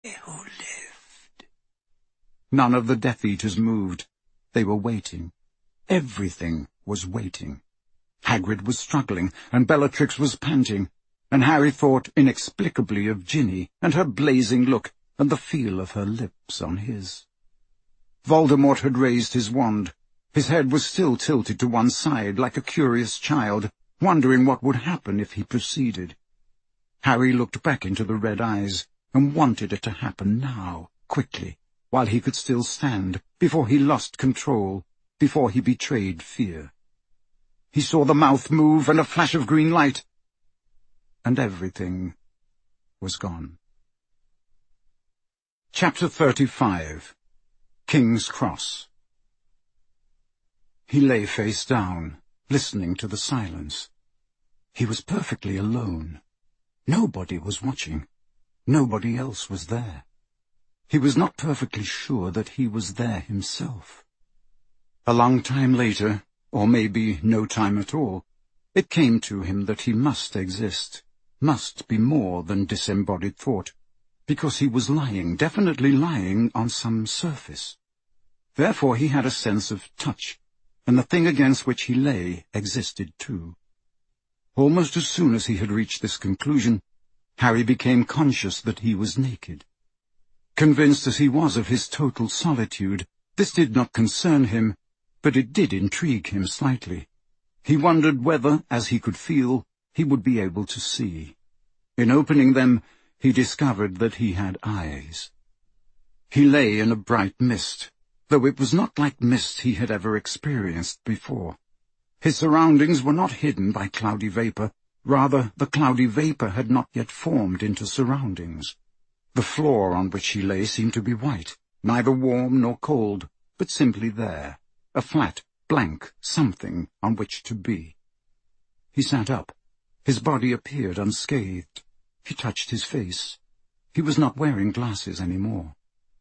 who lived. None of the Death Eaters moved. They were waiting. Everything was waiting. Hagrid was struggling, and Bellatrix was panting, and Harry thought inexplicably of Ginny and her blazing look and the feel of her lips on his. Voldemort had raised his wand. His head was still tilted to one side like a curious child, wondering what would happen if he proceeded. Harry looked back into the red eyes and wanted it to happen now, quickly, while he could still stand, before he lost control, before he betrayed fear. He saw the mouth move and a flash of green light, and everything was gone. Chapter 35. King's Cross. He lay face down, listening to the silence. He was perfectly alone. Nobody was watching. Nobody else was there. He was not perfectly sure that he was there himself. A long time later, or maybe no time at all, it came to him that he must exist, must be more than disembodied thought, because he was lying, definitely lying, on some surface. Therefore he had a sense of touch, and the thing against which he lay existed too. Almost as soon as he had reached this conclusion, Harry became conscious that he was naked. Convinced as he was of his total solitude, this did not concern him, but it did intrigue him slightly. He wondered whether, as he could feel, he would be able to see. In opening them, he discovered that he had eyes. He lay in a bright mist, though it was not like mist he had ever experienced before. His surroundings were not hidden by cloudy vapour. Rather, the cloudy vapour had not yet formed into surroundings. The floor on which he lay seemed to be white, neither warm nor cold, but simply there, a flat, blank something on which to be. He sat up. His body appeared unscathed. He touched his face. He was not wearing glasses any more.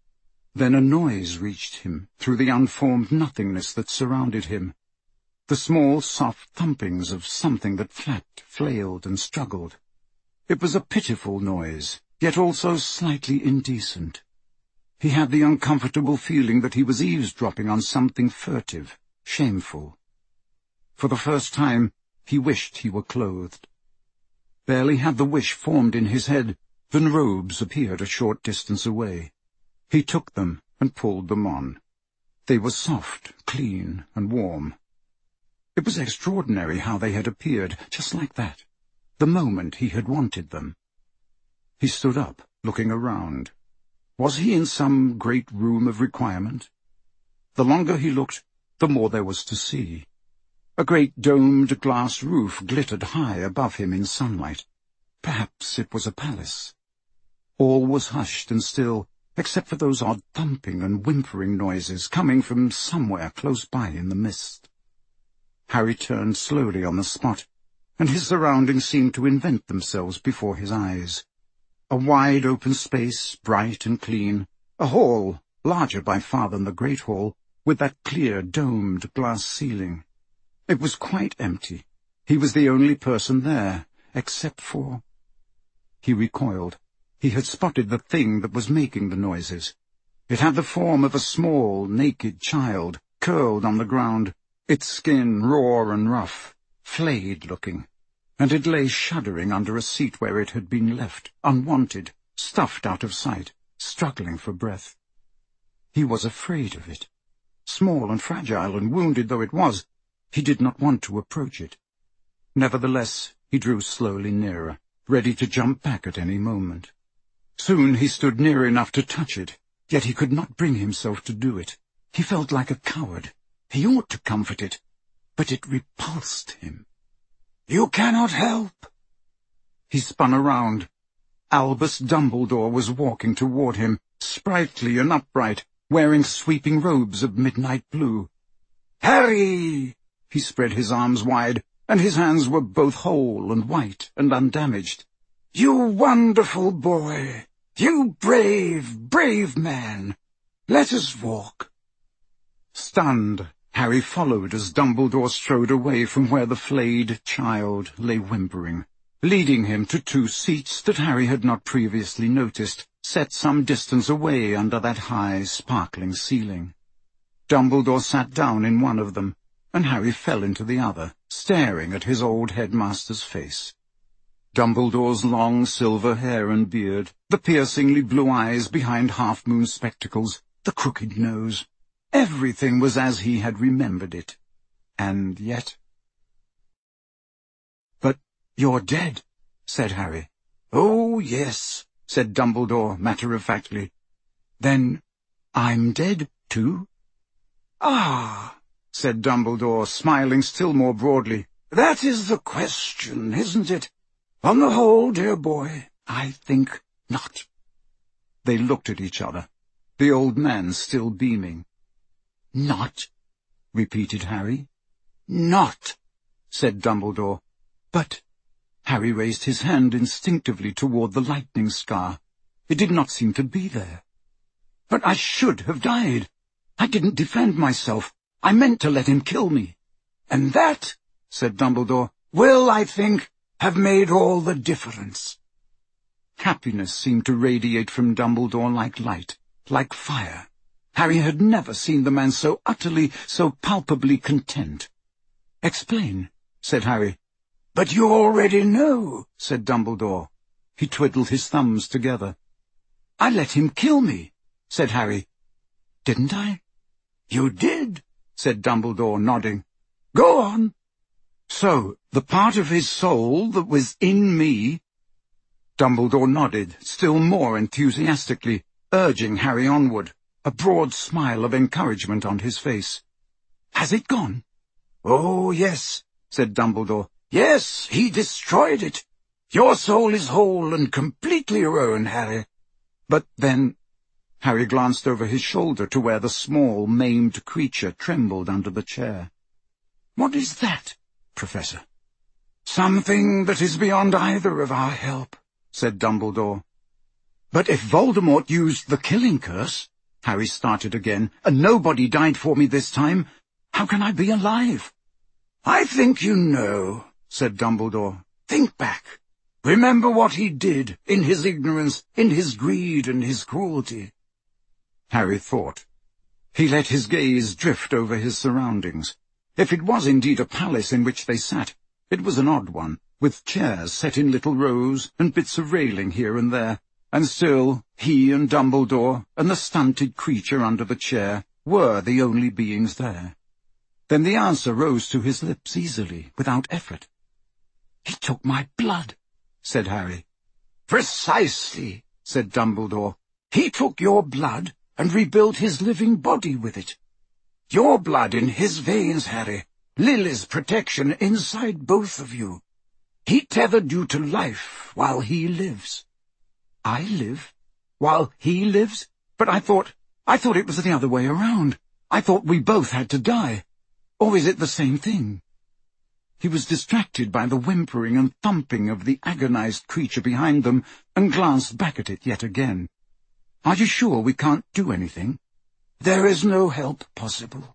Then a noise reached him through the unformed nothingness that surrounded him. The small, soft thumpings of something that flapped, flailed, and struggled. It was a pitiful noise, yet also slightly indecent. He had the uncomfortable feeling that he was eavesdropping on something furtive, shameful. For the first time, he wished he were clothed. Barely had the wish formed in his head than robes appeared a short distance away. He took them and pulled them on. They were soft, clean, and warm. It was extraordinary how they had appeared, just like that, the moment he had wanted them. He stood up, looking around. Was he in some great room of requirement? The longer he looked, the more there was to see. A great domed glass roof glittered high above him in sunlight. Perhaps it was a palace. All was hushed and still, except for those odd thumping and whimpering noises coming from somewhere close by in the mist. Harry turned slowly on the spot, and his surroundings seemed to invent themselves before his eyes. A wide open space, bright and clean, a hall, larger by far than the Great Hall, with that clear, domed glass ceiling. It was quite empty. He was the only person there, except for— He recoiled. He had spotted the thing that was making the noises. It had the form of a small, naked child, curled on the ground, its skin raw and rough, flayed-looking, and it lay shuddering under a seat where it had been left, unwanted, stuffed out of sight, struggling for breath. He was afraid of it. Small and fragile and wounded though it was, he did not want to approach it. Nevertheless, he drew slowly nearer, ready to jump back at any moment. Soon he stood near enough to touch it, yet he could not bring himself to do it. He felt like a coward. He ought to comfort it, but it repulsed him. "You cannot help!" He spun around. Albus Dumbledore was walking toward him, sprightly and upright, wearing sweeping robes of midnight blue. "Harry!" He spread his arms wide, and his hands were both whole and white and undamaged. "You wonderful boy! You brave, brave man! Let us walk." Stunned, Harry followed as Dumbledore strode away from where the flayed child lay whimpering, leading him to two seats that Harry had not previously noticed, set some distance away under that high, sparkling ceiling. Dumbledore sat down in one of them, and Harry fell into the other, staring at his old headmaster's face. Dumbledore's long silver hair and beard, the piercingly blue eyes behind half-moon spectacles, the crooked nose, everything was as he had remembered it. And yet— "But you're dead," said Harry. "Oh, yes," said Dumbledore matter-of-factly. "Then I'm dead, too?" "Ah," said Dumbledore, smiling still more broadly, "that is the question, isn't it? On the whole, dear boy, I think not." They looked at each other, the old man still beaming. "Not?" repeated Harry. "Not," said Dumbledore. "But—" Harry raised his hand instinctively toward the lightning scar. It did not seem to be there. "But I should have died. I didn't defend myself. I meant to let him kill me." "And that," said Dumbledore, "will, I think, have made all the difference." Happiness seemed to radiate from Dumbledore like light, like fire. Harry had never seen the man so utterly, so palpably content. "Explain," said Harry. "But you already know," said Dumbledore. He twiddled his thumbs together. "I let him kill me," said Harry. "Didn't I?" "You did," said Dumbledore, nodding. "Go on." "So, the part of his soul that was in me—" Dumbledore nodded, still more enthusiastically, urging Harry onward, a broad smile of encouragement on his face. "Has it gone?" "Oh, yes," said Dumbledore. "Yes, he destroyed it. Your soul is whole and completely your own, Harry." "But then—" Harry glanced over his shoulder to where the small, maimed creature trembled under the chair. "What is that, Professor?" "Something that is beyond either of our help," said Dumbledore. "But if Voldemort used the killing curse," Harry started again, "and nobody died for me this time, how can I be alive?" "I think you know," said Dumbledore. "Think back. Remember what he did, in his ignorance, in his greed and his cruelty." Harry thought. He let his gaze drift over his surroundings. If it was indeed a palace in which they sat, it was an odd one, with chairs set in little rows and bits of railing here and there, and still he and Dumbledore and the stunted creature under the chair were the only beings there. Then the answer rose to his lips easily, without effort. "He took my blood," said Harry. "Precisely," said Dumbledore. "He took your blood and rebuilt his living body with it. Your blood in his veins, Harry, Lily's protection inside both of you. He tethered you to life while he lives." "I live? While he lives? But I thought it was the other way around. I thought we both had to die. Or is it the same thing?" He was distracted by the whimpering and thumping of the agonized creature behind them, and glanced back at it yet again. "Are you sure we can't do anything?" "There is no help possible."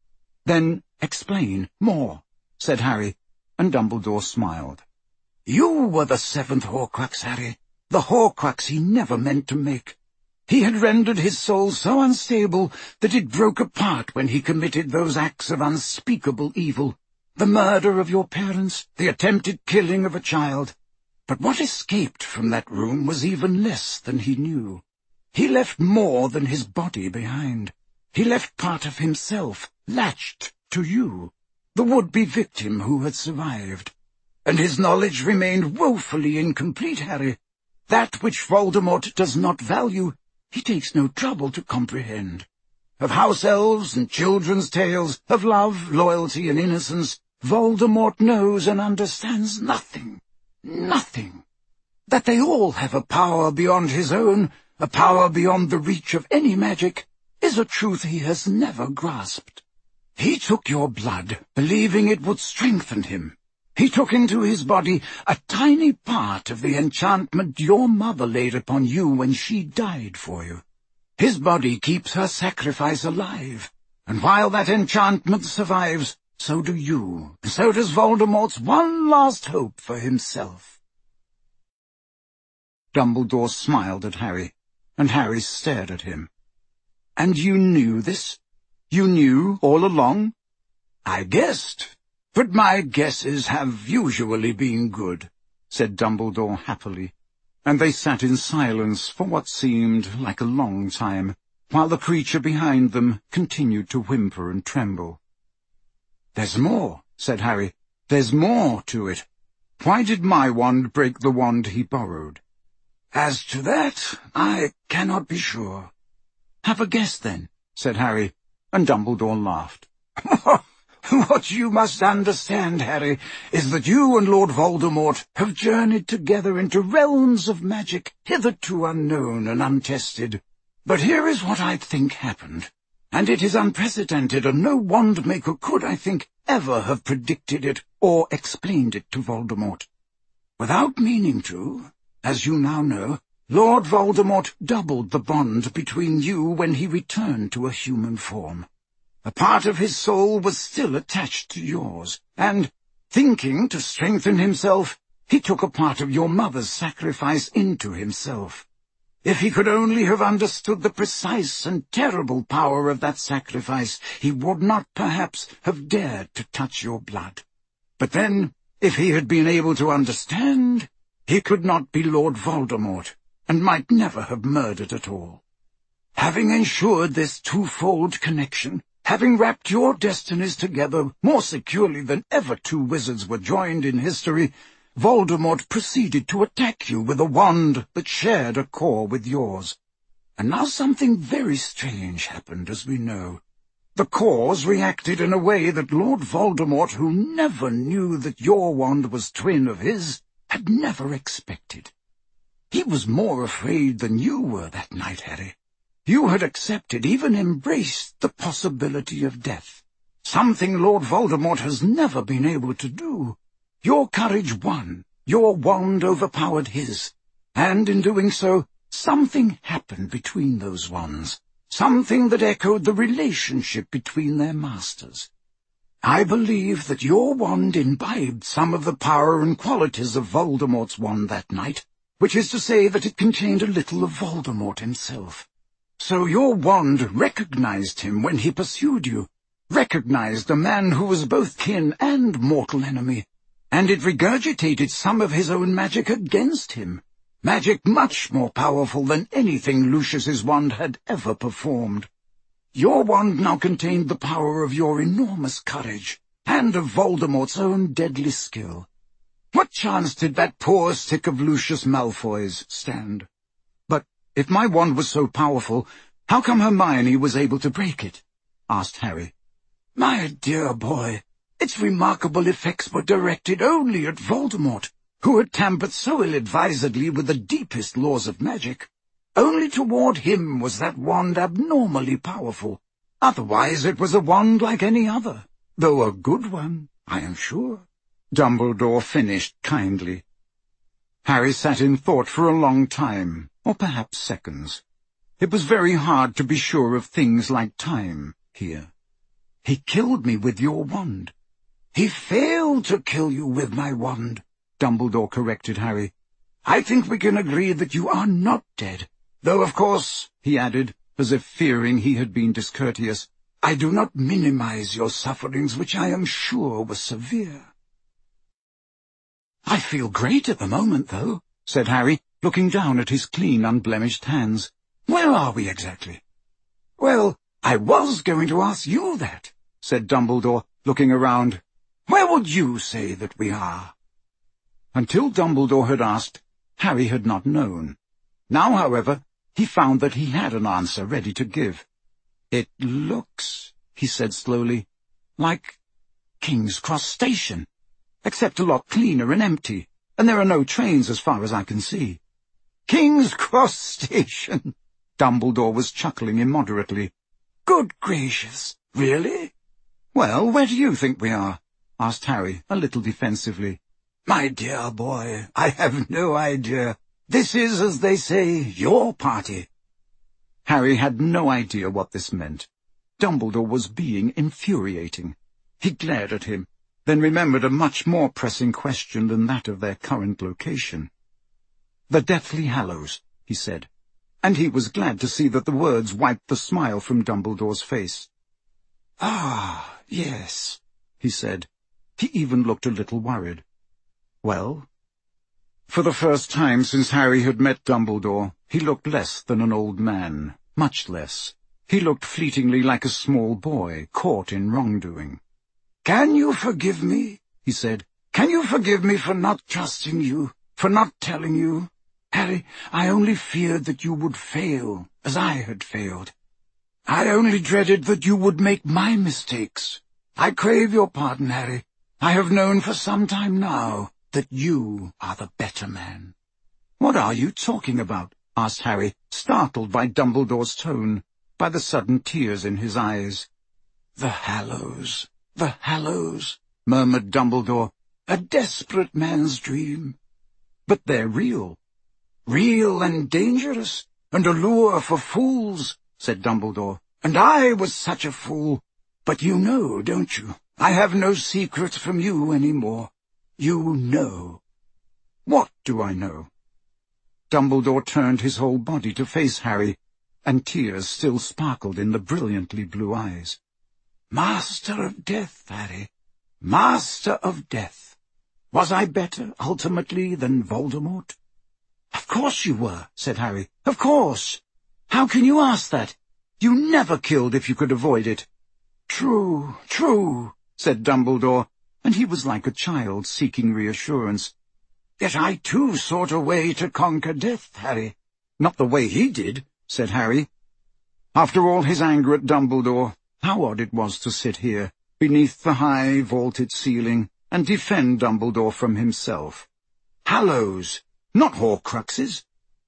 "Then explain more," said Harry, and Dumbledore smiled. "You were the seventh Horcrux, Harry, the Horcrux he never meant to make. He had rendered his soul so unstable that it broke apart when he committed those acts of unspeakable evil, the murder of your parents, the attempted killing of a child. But what escaped from that room was even less than he knew. He left more than his body behind. He left part of himself, latched to you, the would-be victim who had survived. And his knowledge remained woefully incomplete, Harry. That which Voldemort does not value, he takes no trouble to comprehend. Of house elves and children's tales, of love, loyalty, and innocence, Voldemort knows and understands nothing. Nothing. That they all have a power beyond his own, a power beyond the reach of any magic, is a truth he has never grasped. He took your blood, believing it would strengthen him. He took into his body a tiny part of the enchantment your mother laid upon you when she died for you. His body keeps her sacrifice alive, and while that enchantment survives, so do you, and so does Voldemort's one last hope for himself." Dumbledore smiled at Harry, and Harry stared at him. "And you knew this? You knew all along?" "I guessed, but my guesses have usually been good," said Dumbledore happily, and they sat in silence for what seemed like a long time, while the creature behind them continued to whimper and tremble. "There's more," said Harry. "There's more to it. Why did my wand break the wand he borrowed?" "As to that, I cannot be sure." "Have a guess, then," said Harry, and Dumbledore laughed. "What you must understand, Harry, is that you and Lord Voldemort have journeyed together into realms of magic hitherto unknown and untested. But here is what I think happened, and it is unprecedented, and no wand-maker could, I think, ever have predicted it or explained it to Voldemort. Without meaning to, as you now know, Lord Voldemort doubled the bond between you when he returned to a human form. A part of his soul was still attached to yours, and, thinking to strengthen himself, he took a part of your mother's sacrifice into himself. If he could only have understood the precise and terrible power of that sacrifice, he would not perhaps have dared to touch your blood. But then, if he had been able to understand, he could not be Lord Voldemort, and might never have murdered at all. Having ensured this twofold connection, having wrapped your destinies together more securely than ever two wizards were joined in history, Voldemort proceeded to attack you with a wand that shared a core with yours. And now something very strange happened, as we know. The cores reacted in a way that Lord Voldemort, who never knew that your wand was twin of his, had never expected. He was more afraid than you were that night, Harry. You had accepted, even embraced, the possibility of death, something Lord Voldemort has never been able to do. Your courage won, your wand overpowered his, and in doing so, something happened between those wands, something that echoed the relationship between their masters. I believe that your wand imbibed some of the power and qualities of Voldemort's wand that night, which is to say that it contained a little of Voldemort himself. So your wand recognized him when he pursued you, recognized a man who was both kin and mortal enemy, and it regurgitated some of his own magic against him, magic much more powerful than anything Lucius's wand had ever performed. Your wand now contained the power of your enormous courage, and of Voldemort's own deadly skill. What chance did that poor stick of Lucius Malfoy's stand? But if my wand was so powerful, how come Hermione was able to break it? Asked Harry. My dear boy, its remarkable effects were directed only at Voldemort, who had tampered so ill-advisedly with the deepest laws of magic. Only toward him was that wand abnormally powerful. Otherwise it was a wand like any other, though a good one, I am sure. Dumbledore finished kindly. Harry sat in thought for a long time, or perhaps seconds. It was very hard to be sure of things like time here. He killed me with your wand. He failed to kill you with my wand, Dumbledore corrected Harry. I think we can agree that you are not dead, though, of course, he added, as if fearing he had been discourteous, I do not minimize your sufferings, which I am sure were severe. I feel great at the moment, though, said Harry, looking down at his clean, unblemished hands. Where are we exactly? Well, I was going to ask you that, said Dumbledore, looking around. Where would you say that we are? Until Dumbledore had asked, Harry had not known. Now, however, he found that he had an answer ready to give. It looks, he said slowly, like King's Cross Station, except a lot cleaner and empty, and there are no trains as far as I can see. King's Cross Station! Dumbledore was chuckling immoderately. Good gracious, really? Well, where do you think we are? Asked Harry, a little defensively. My dear boy, I have no idea. This is, as they say, your party. Harry had no idea what this meant. Dumbledore was being infuriating. He glared at him, then remembered a much more pressing question than that of their current location. The Deathly Hallows, he said. and he was glad to see that the words wiped the smile from Dumbledore's face. "Ah, yes," he said. He even looked a little worried. "Well?" For the first time since Harry had met Dumbledore, he looked less than an old man, much less. He looked fleetingly like a small boy caught in wrongdoing. "Can you forgive me?" he said. "Can you forgive me for not trusting you, for not telling you? Harry, I only feared that you would fail, as I had failed. I only dreaded that you would make my mistakes. I crave your pardon, Harry. I have known for some time now that you are the better man." "What are you talking about?" asked Harry, startled by Dumbledore's tone, by the sudden tears in his eyes. "The Hallows, the Hallows," murmured Dumbledore. "A desperate man's dream." "But they're real." "Real and dangerous, and a lure for fools," said Dumbledore. "And I was such a fool. But you know, don't you? I have no secrets from you any more. You know." "What do I know?" Dumbledore turned his whole body to face Harry, and tears still sparkled in the brilliantly blue eyes. "Master of Death, Harry. Master of Death. Was I better, ultimately, than Voldemort?" "Of course you were," said Harry. "Of course. How can you ask that? You never killed if you could avoid it." "True, true," said Dumbledore, and he was like a child seeking reassurance. "Yet I too sought a way to conquer death, Harry." "Not the way he did," said Harry. After all his anger at Dumbledore, how odd it was to sit here, beneath the high vaulted ceiling, and defend Dumbledore from himself. "Hallows, not Horcruxes."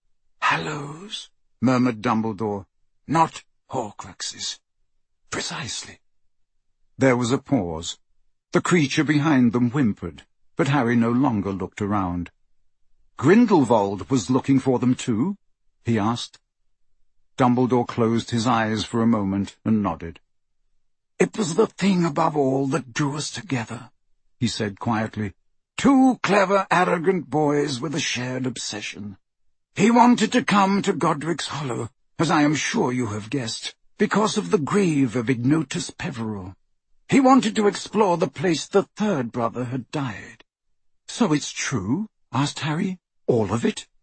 "Hallows," murmured Dumbledore, "not Horcruxes." "Precisely." There was a pause. The creature behind them whimpered, but Harry no longer looked around. "Grindelwald was looking for them too?" he asked. Dumbledore closed his eyes for a moment and nodded. "It was the thing above all that drew us together," he said quietly. "Two clever, arrogant boys with a shared obsession. He wanted to come to Godric's Hollow, as I am sure you have guessed, because of the grave of Ignotus Peverell. He wanted to explore the place the third brother had died." "So it's true?" asked Harry. "All of it?"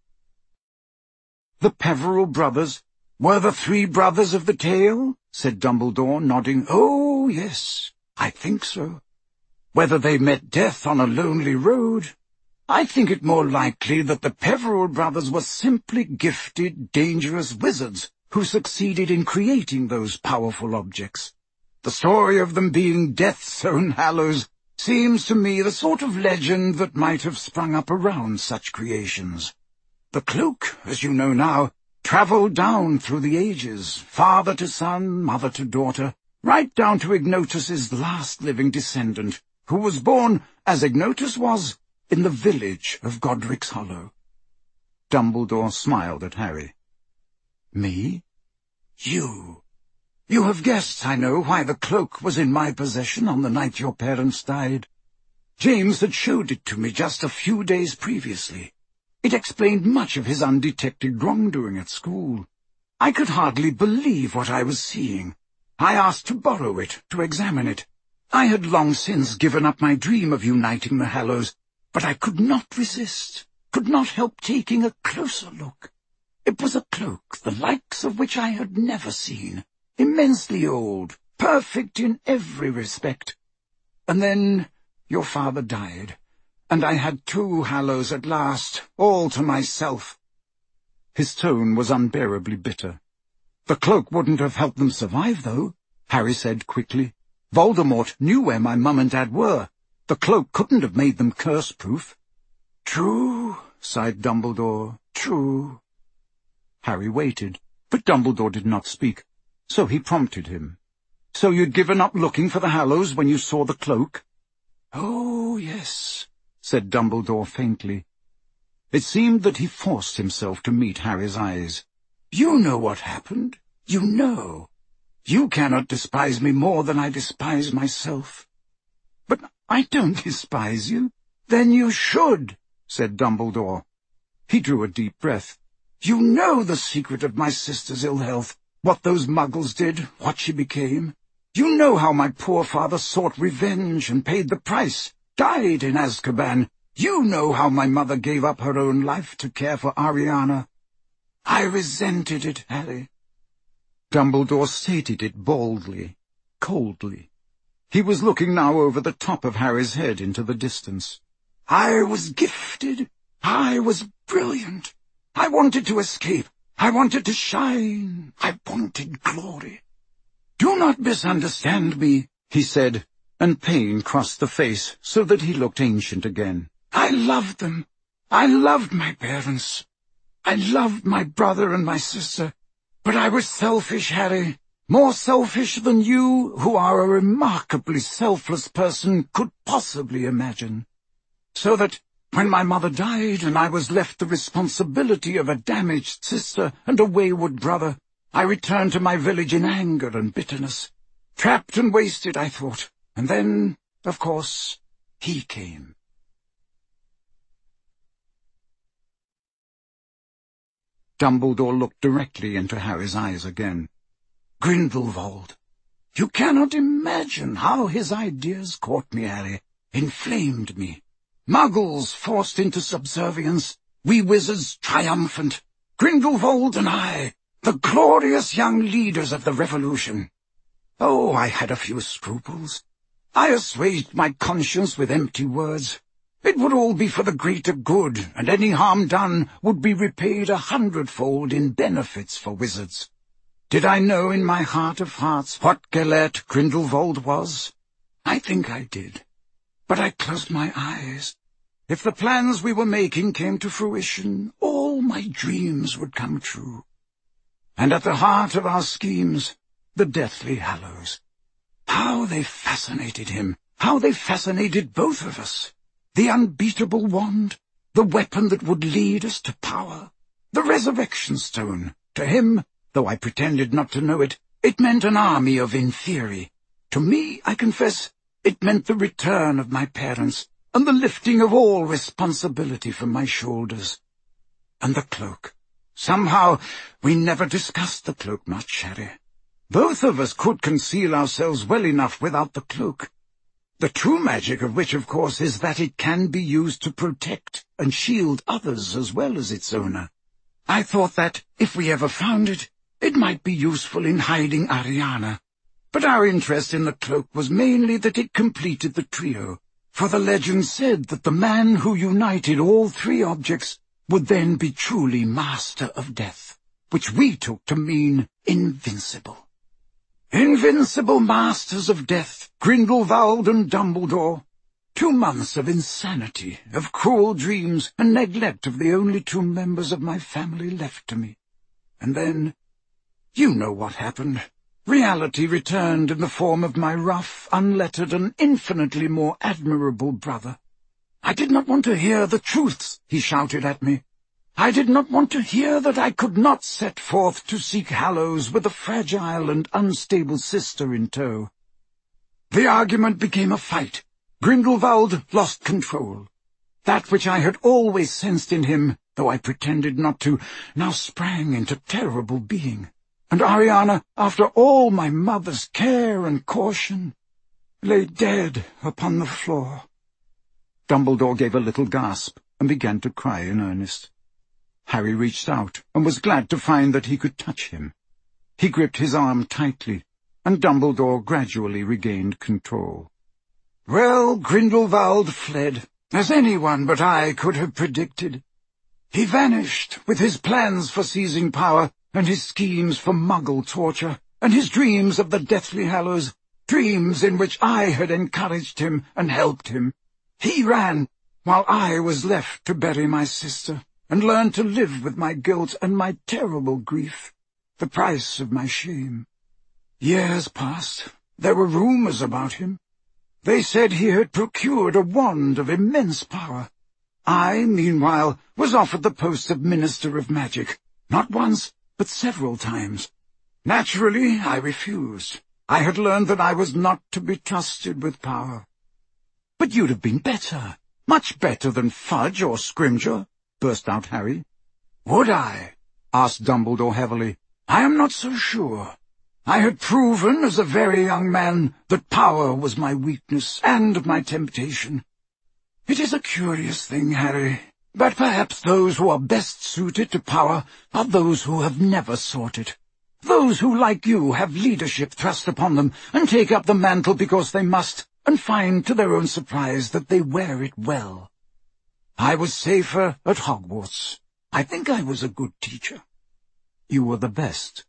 "The Peverell brothers were the three brothers of the tale," said Dumbledore, nodding. "Oh, yes, I think so. Whether they met death on a lonely road, I think it more likely that the Peverell brothers were simply gifted, dangerous wizards who succeeded in creating those powerful objects. The story of them being Death's own Hallows seems to me the sort of legend that might have sprung up around such creations. The cloak, as you know now, travelled down through the ages, father to son, mother to daughter, right down to Ignotus's last living descendant, who was born, as Ignotus was, in the village of Godric's Hollow." Dumbledore smiled at Harry. "Me?" "You. You have guessed, I know, why the cloak was in my possession on the night your parents died. James had showed it to me just a few days previously. It explained much of his undetected wrongdoing at school. I could hardly believe what I was seeing. I asked to borrow it, to examine it. I had long since given up my dream of uniting the Hallows, but I could not resist, could not help taking a closer look. It was a cloak, the likes of which I had never seen, immensely old, perfect in every respect. And then your father died, and I had two Hallows at last, all to myself." His tone was unbearably bitter. "The cloak wouldn't have helped them survive, though," Harry said quickly. "Voldemort knew where my mum and dad were. The cloak couldn't have made them curse-proof." "True," sighed Dumbledore, "true." Harry waited, but Dumbledore did not speak, so he prompted him. "So you'd given up looking for the Hallows when you saw the cloak?" "Oh, yes," said Dumbledore faintly. It seemed that he forced himself to meet Harry's eyes. "You know what happened. You know. You cannot despise me more than I despise myself." "But I don't despise you." "Then you should," said Dumbledore. He drew a deep breath. You know the secret of my sister's ill health, what those muggles did, what she became. You know how my poor father sought revenge and paid the price, died in Azkaban. You know how my mother gave up her own life to care for Ariana. I resented it, Harry." Dumbledore stated it baldly, coldly. He was looking now over the top of Harry's head into the distance. "I was gifted. I was brilliant. I wanted to escape. I wanted to shine. I wanted glory. Do not misunderstand me," he said, and pain crossed the face so that he looked ancient again. "I loved them. I loved my parents. I loved my brother and my sister. But I was selfish, Harry. More selfish than you, who are a remarkably selfless person, could possibly imagine. So that when my mother died and I was left the responsibility of a damaged sister and a wayward brother, I returned to my village in anger and bitterness. Trapped and wasted, I thought. And then, of course, he came." Dumbledore looked directly into Harry's eyes again. "Grindelwald. You cannot imagine how his ideas caught me, Harry, inflamed me. Muggles forced into subservience, we wizards triumphant, Grindelwald and I, the glorious young leaders of the Revolution. Oh, I had a few scruples. I assuaged my conscience with empty words. It would all be for the greater good, and any harm done would be repaid 100-fold in benefits for wizards. Did I know in my heart of hearts what Gellert Grindelwald was? I think I did. But I closed my eyes. If the plans we were making came to fruition, all my dreams would come true. And at the heart of our schemes, the Deathly Hallows. How they fascinated him, how they fascinated both of us. The unbeatable wand, the weapon that would lead us to power. The resurrection stone, to him, though I pretended not to know it, it meant an army of inferi. To me, I confess, it meant the return of my parents, and the lifting of all responsibility from my shoulders. And the cloak. Somehow, we never discussed the cloak much, Harry. Both of us could conceal ourselves well enough without the cloak. The true magic of which, of course, is that it can be used to protect and shield others as well as its owner. I thought that, if we ever found it, it might be useful in hiding Ariana. But our interest in the cloak was mainly that it completed the trio, for the legend said that the man who united all three objects would then be truly master of death, which we took to mean invincible. Invincible masters of death, Grindelwald and Dumbledore. 2 months of insanity, of cruel dreams, and neglect of the only 2 members of my family left to me. And then, you know what happened. Reality returned in the form of my rough, unlettered, and infinitely more admirable brother. I did not want to hear the truths he shouted at me. I did not want to hear that I could not set forth to seek Hallows with a fragile and unstable sister in tow. The argument became a fight. Grindelwald lost control. That which I had always sensed in him, though I pretended not to, now sprang into terrible being. And Ariana, after all my mother's care and caution, lay dead upon the floor. Dumbledore gave a little gasp and began to cry in earnest. Harry reached out and was glad to find that he could touch him. He gripped his arm tightly, and Dumbledore gradually regained control. Well, Grindelwald fled, as anyone but I could have predicted. He vanished, with his plans for seizing power, and his schemes for Muggle torture, and his dreams of the Deathly Hallows, dreams in which I had encouraged him and helped him. He ran, while I was left to bury my sister, and learn to live with my guilt and my terrible grief, the price of my shame. Years passed. There were rumors about him. They said he had procured a wand of immense power. I, meanwhile, was offered the post of Minister of Magic, not once, but several times. Naturally, I refused. I had learned that I was not to be trusted with power. But you'd have been better, much better than Fudge or Scrimgeour, burst out Harry. Would I? asked Dumbledore heavily. "I am not so sure. I had proven as a very young man that power was my weakness and my temptation. It is a curious thing, Harry, but perhaps those who are best suited to power are those who have never sought it. Those who, like you, have leadership thrust upon them and take up the mantle because they must, and find to their own surprise that they wear it well. I was safer at Hogwarts. I think I was a good teacher. You were the best."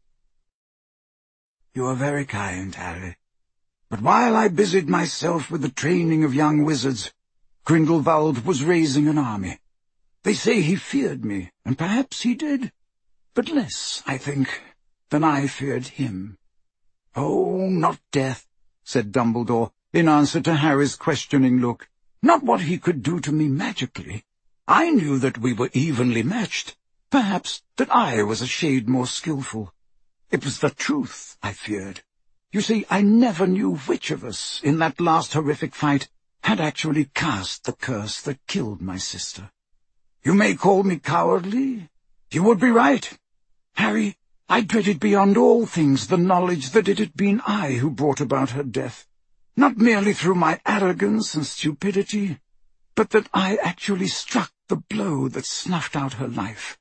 "You are very kind, Harry. But while I busied myself with the training of young wizards, Grindelwald was raising an army. They say he feared me, and perhaps he did, but less, I think, than I feared him." "Oh, not death," said Dumbledore, in answer to Harry's questioning look. "Not what he could do to me magically. I knew that we were evenly matched, perhaps that I was a shade more skillful. It was the truth I feared. You see, I never knew which of us, in that last horrific fight, had actually cast the curse that killed my sister. You may call me cowardly. You would be right. Harry, I dreaded beyond all things the knowledge that it had been I who brought about her death, not merely through my arrogance and stupidity, but that I actually struck the blow that snuffed out her life.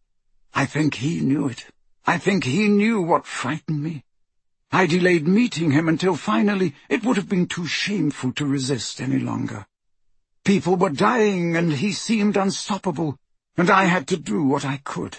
I think he knew it. I think he knew what frightened me. I delayed meeting him until finally it would have been too shameful to resist any longer. People were dying, and he seemed unstoppable, and I had to do what I could.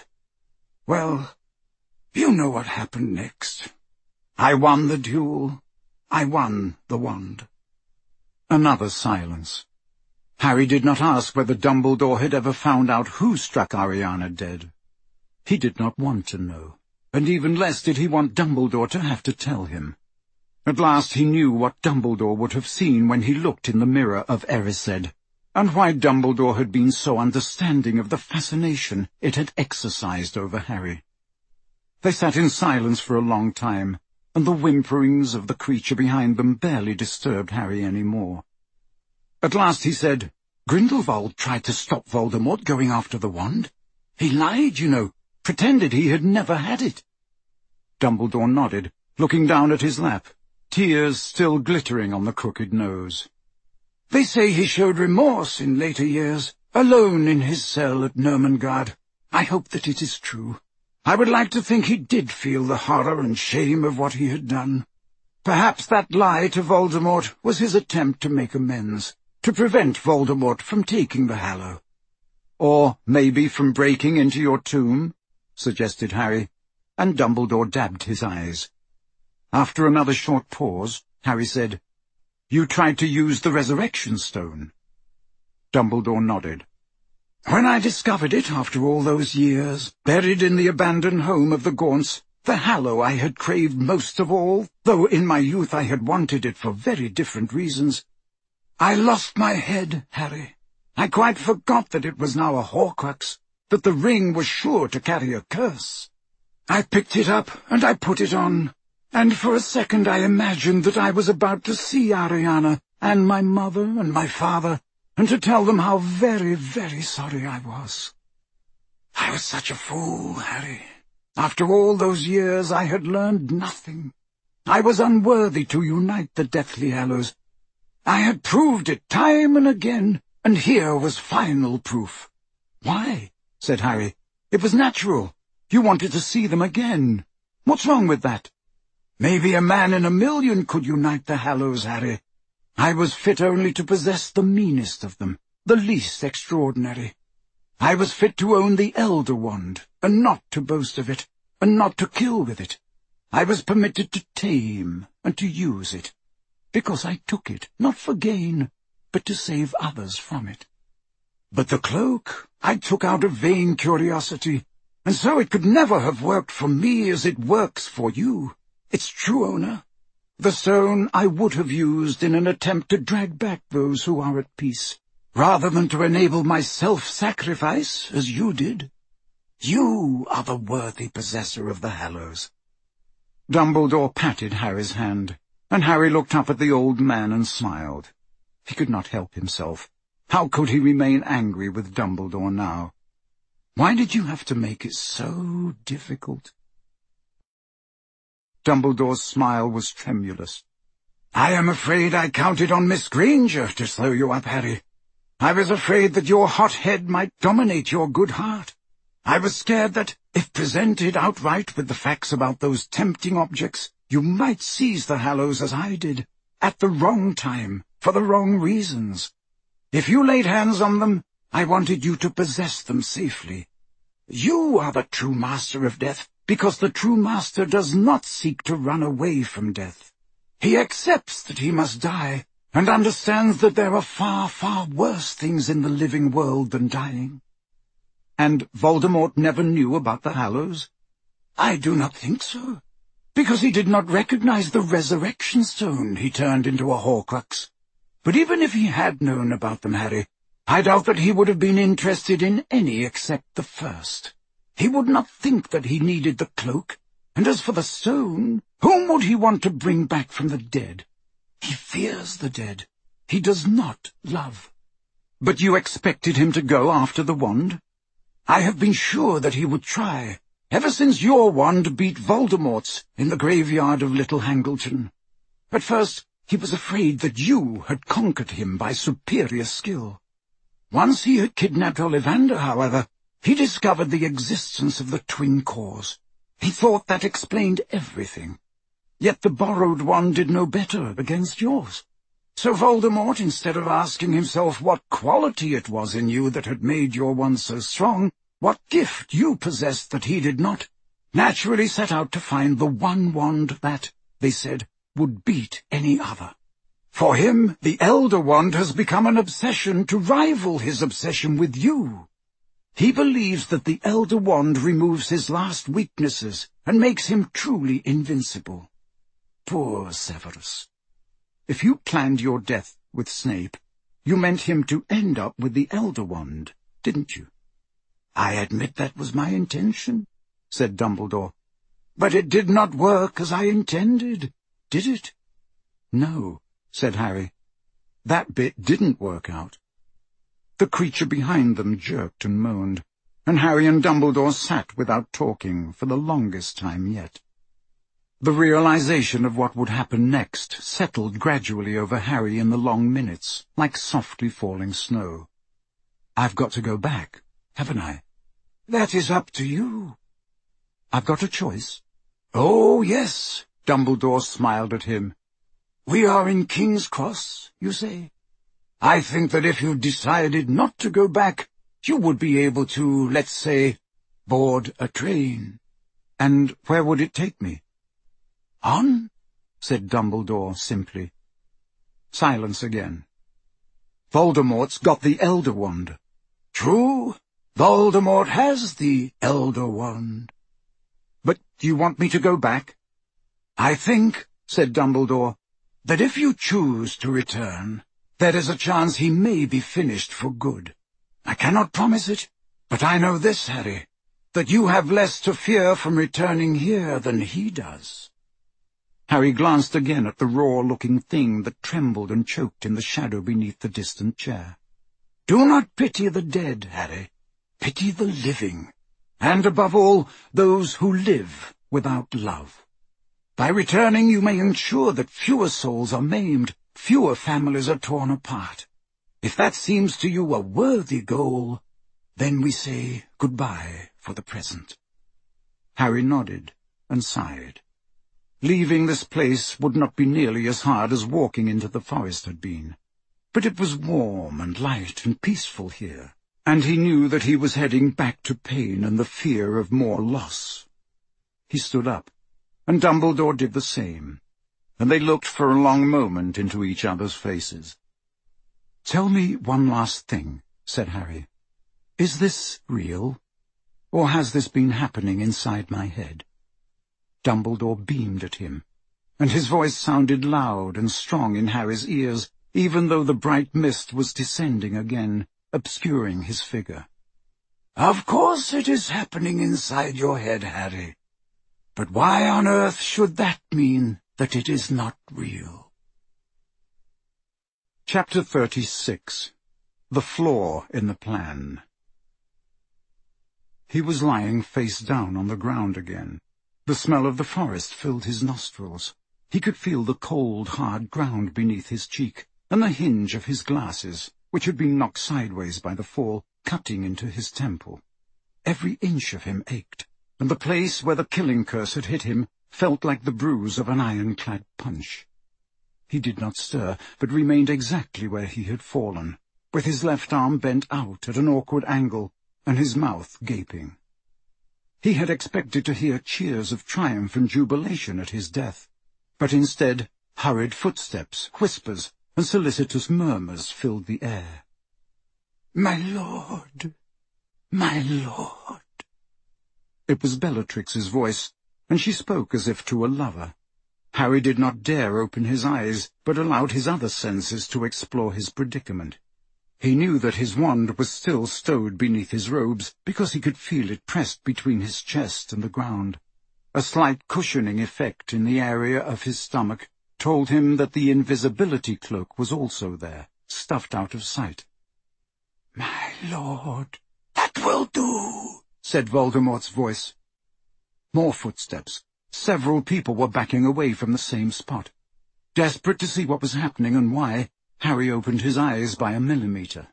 Well, you know what happened next. I won the duel. I won the wand." Another silence. Harry did not ask whether Dumbledore had ever found out who struck Ariana dead. He did not want to know, and even less did he want Dumbledore to have to tell him. At last he knew what Dumbledore would have seen when he looked in the mirror of Erised, and why Dumbledore had been so understanding of the fascination it had exercised over Harry. They sat in silence for a long time, and the whimperings of the creature behind them barely disturbed Harry any more. At last he said, "Grindelwald tried to stop Voldemort going after the wand. He lied, you know, pretended he had never had it." Dumbledore nodded, looking down at his lap, tears still glittering on the crooked nose. "They say he showed remorse in later years, alone in his cell at Nurmengard. I hope that it is true. I would like to think he did feel the horror and shame of what he had done. Perhaps that lie to Voldemort was his attempt to make amends, to prevent Voldemort from taking the Hallow." "Or maybe from breaking into your tomb," suggested Harry, and Dumbledore dabbed his eyes. After another short pause, Harry said, "You tried to use the Resurrection Stone." Dumbledore nodded. "When I discovered it after all those years, buried in the abandoned home of the Gaunts, the Hallow I had craved most of all, though in my youth I had wanted it for very different reasons, I lost my head, Harry. I quite forgot that it was now a Horcrux, that the ring was sure to carry a curse. I picked it up, and I put it on, and for a second I imagined that I was about to see Ariana, and my mother and my father, and to tell them how very, very sorry I was. I was such a fool, Harry. After all those years I had learned nothing. I was unworthy to unite the Deathly Hallows. I had proved it time and again, and here was final proof." "Why?" said Harry. "It was natural. You wanted to see them again. What's wrong with that?" "Maybe a man in a million could unite the Hallows, Harry. I was fit only to possess the meanest of them, the least extraordinary. I was fit to own the Elder Wand, and not to boast of it, and not to kill with it. I was permitted to tame and to use it, because I took it, not for gain, but to save others from it. But the cloak I took out of vain curiosity, and so it could never have worked for me as it works for you, its true owner. The stone I would have used in an attempt to drag back those who are at peace, rather than to enable my self-sacrifice, as you did. You are the worthy possessor of the Hallows." Dumbledore patted Harry's hand, and Harry looked up at the old man and smiled. He could not help himself. How could he remain angry with Dumbledore now? Why did you have to make it so difficult?" Dumbledore's smile was tremulous. "I am afraid I counted on Miss Granger to slow you up, Harry. I was afraid that your hot head might dominate your good heart. I was scared that, if presented outright with the facts about those tempting objects, you might seize the Hallows as I did, at the wrong time, for the wrong reasons. If you laid hands on them, I wanted you to possess them safely. You are the true master of death, because the true master does not seek to run away from death. He accepts that he must die, and understands that there are far, far worse things in the living world than dying." "And Voldemort never knew about the Hallows?" "I do not think so, because he did not recognize the resurrection stone he turned into a Horcrux. But even if he had known about them, Harry, I doubt that he would have been interested in any except the first. He would not think that he needed the cloak, and as for the stone, whom would he want to bring back from the dead? He fears the dead. He does not love." "But you expected him to go after the wand?" "I have been sure that he would try, ever since your wand beat Voldemort's in the graveyard of Little Hangleton. At first, he was afraid that you had conquered him by superior skill. Once he had kidnapped Ollivander, however, he discovered the existence of the twin cores. He thought that explained everything. Yet the borrowed wand did no better against yours. So Voldemort, instead of asking himself what quality it was in you that had made your wand so strong, what gift you possessed that he did not, naturally set out to find the one wand that, they said, would beat any other. For him, the Elder Wand has become an obsession to rival his obsession with you. He believes that the Elder Wand removes his last weaknesses and makes him truly invincible. Poor Severus. If you planned your death with Snape, you meant him to end up with the Elder Wand, didn't you?" "I admit that was my intention," said Dumbledore. "But it did not work as I intended, did it?" "No," said Harry. "That bit didn't work out." The creature behind them jerked and moaned, and Harry and Dumbledore sat without talking for the longest time yet. The realization of what would happen next settled gradually over Harry in the long minutes, like softly falling snow. "I've got to go back, haven't I?" "That is up to you." "I've got a choice?" "Oh, yes," Dumbledore smiled at him. "We are in King's Cross, you say? I think that if you decided not to go back, you would be able to, let's say, board a train." "And where would it take me?" "On," said Dumbledore simply. Silence again. "Voldemort's got the Elder Wand." "True, Voldemort has the Elder Wand." "But do you want me to go back?" "I think," said Dumbledore, "that if you choose to return, there is a chance he may be finished for good. I cannot promise it, but I know this, Harry, that you have less to fear from returning here than he does." Harry glanced again at the raw-looking thing that trembled and choked in the shadow beneath the distant chair. "Do not pity the dead, Harry. Pity the living, and above all, those who live without love. By returning you may ensure that fewer souls are maimed, fewer families are torn apart. If that seems to you a worthy goal, then we say goodbye for the present." Harry nodded and sighed. Leaving this place would not be nearly as hard as walking into the forest had been. But it was warm and light and peaceful here, and he knew that he was heading back to pain and the fear of more loss. He stood up, and Dumbledore did the same, and they looked for a long moment into each other's faces. "Tell me one last thing," said Harry. "Is this real, or has this been happening inside my head?" Dumbledore beamed at him, and his voice sounded loud and strong in Harry's ears, even though the bright mist was descending again, obscuring his figure. "Of course it is happening inside your head, Harry. But why on earth should that mean that it is not real?" Chapter 36. The Flaw in the Plan. He was lying face down on the ground again. The smell of the forest filled his nostrils. He could feel the cold, hard ground beneath his cheek, and the hinge of his glasses, which had been knocked sideways by the fall, cutting into his temple. Every inch of him ached, and the place where the killing curse had hit him felt like the bruise of an ironclad punch. He did not stir, but remained exactly where he had fallen, with his left arm bent out at an awkward angle, and his mouth gaping. He had expected to hear cheers of triumph and jubilation at his death, but instead hurried footsteps, whispers, and solicitous murmurs filled the air. "My lord! My lord!" It was Bellatrix's voice, and she spoke as if to a lover. Harry did not dare open his eyes, but allowed his other senses to explore his predicament. He knew that his wand was still stowed beneath his robes, because he could feel it pressed between his chest and the ground. A slight cushioning effect in the area of his stomach told him that the invisibility cloak was also there, stuffed out of sight. "My lord, that will do," said Voldemort's voice. More footsteps. Several people were backing away from the same spot. Desperate to see what was happening and why, Harry opened his eyes by a millimeter.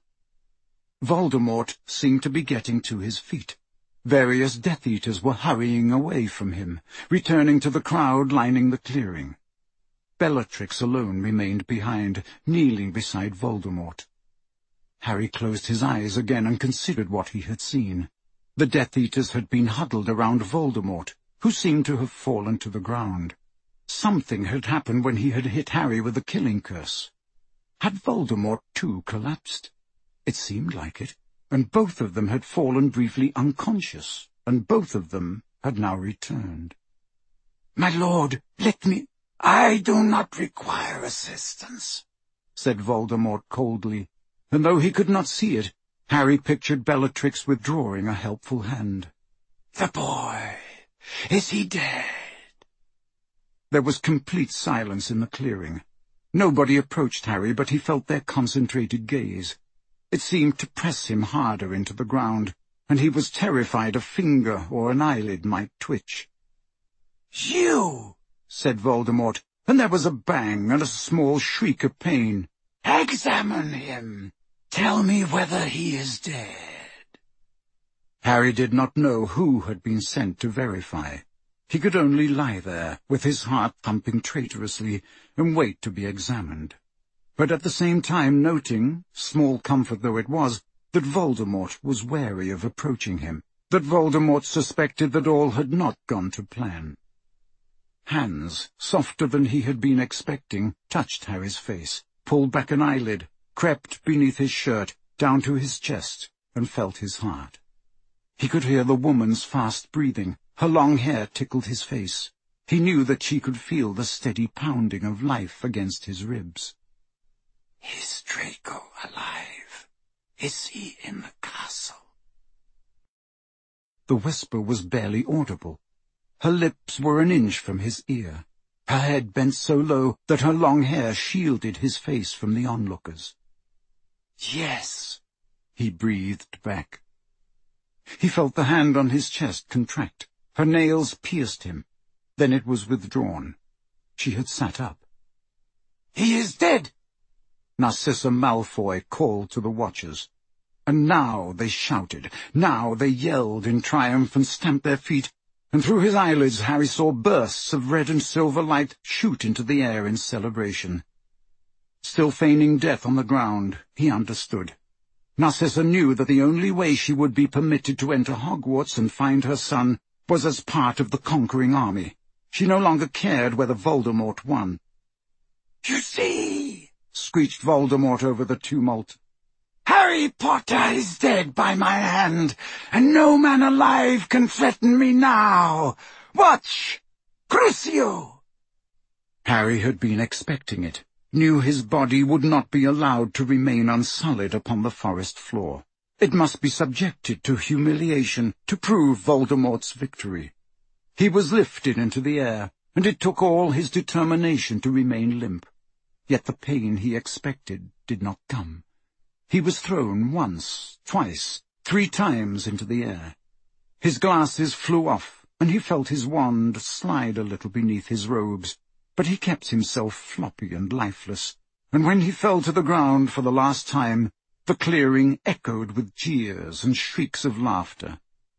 Voldemort seemed to be getting to his feet. Various Death Eaters were hurrying away from him, returning to the crowd lining the clearing. Bellatrix alone remained behind, kneeling beside Voldemort. Harry closed his eyes again and considered what he had seen. The Death Eaters had been huddled around Voldemort, who seemed to have fallen to the ground. Something had happened when he had hit Harry with the killing curse. Had Voldemort too collapsed? It seemed like it, and both of them had fallen briefly unconscious, and both of them had now returned. "My lord, let me—" "I do not require assistance," said Voldemort coldly, and though he could not see it, Harry pictured Bellatrix withdrawing a helpful hand. "The boy, is he dead?" There was complete silence in the clearing. Nobody approached Harry, but he felt their concentrated gaze. It seemed to press him harder into the ground, and he was terrified a finger or an eyelid might twitch. "You!" said Voldemort, and there was a bang and a small shriek of pain. "Examine him. Tell me whether he is dead." Harry did not know who had been sent to verify. He could only lie there, with his heart thumping traitorously, and wait to be examined. But at the same time noting, small comfort though it was, that Voldemort was wary of approaching him, that Voldemort suspected that all had not gone to plan. Hands, softer than he had been expecting, touched Harry's face, pulled back an eyelid, crept beneath his shirt, down to his chest, and felt his heart. He could hear the woman's fast breathing. Her long hair tickled his face. He knew that she could feel the steady pounding of life against his ribs. "Is Draco alive? Is he in the castle?" The whisper was barely audible. Her lips were an inch from his ear. Her head bent so low that her long hair shielded his face from the onlookers. "Yes," he breathed back. He felt the hand on his chest contract. Her nails pierced him. Then it was withdrawn. She had sat up. "He is dead!" Narcissa Malfoy called to the watchers. And now they shouted. Now they yelled in triumph and stamped their feet. And through his eyelids Harry saw bursts of red and silver light shoot into the air in celebration. Still feigning death on the ground, he understood. Narcissa knew that the only way she would be permitted to enter Hogwarts and find her son was as part of the conquering army. She no longer cared whether Voldemort won. "You see," screeched Voldemort over the tumult. "Harry Potter is dead by my hand, and no man alive can threaten me now. Watch! Crucio!" Harry had been expecting it, knew his body would not be allowed to remain unsullied upon the forest floor. It must be subjected to humiliation to prove Voldemort's victory. He was lifted into the air, and it took all his determination to remain limp. Yet the pain he expected did not come. He was thrown once, twice, 3 times into the air. His glasses flew off, and he felt his wand slide a little beneath his robes, but he kept himself floppy and lifeless, and when he fell to the ground for the last time, the clearing echoed with jeers and shrieks of laughter.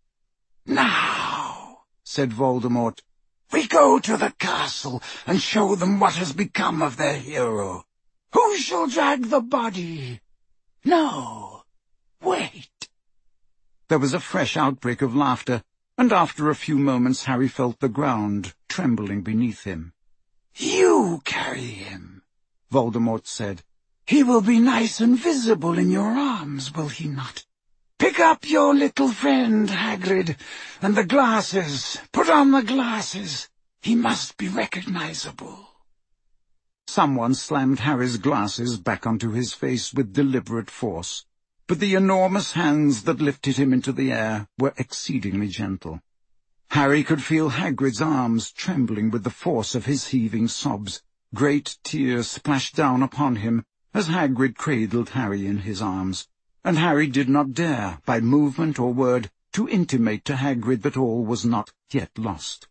"Now," said Voldemort, "we go to the castle and show them what has become of their hero. Who shall drag the body? No, wait." There was a fresh outbreak of laughter, and after a few moments Harry felt the ground trembling beneath him. "You carry him," Voldemort said. "He will be nice and visible in your arms, will he not? Pick up your little friend, Hagrid, and the glasses. Put on the glasses. He must be recognizable." Someone slammed Harry's glasses back onto his face with deliberate force, but the enormous hands that lifted him into the air were exceedingly gentle. Harry could feel Hagrid's arms trembling with the force of his heaving sobs. Great tears splashed down upon him as Hagrid cradled Harry in his arms, and Harry did not dare, by movement or word, to intimate to Hagrid that all was not yet lost.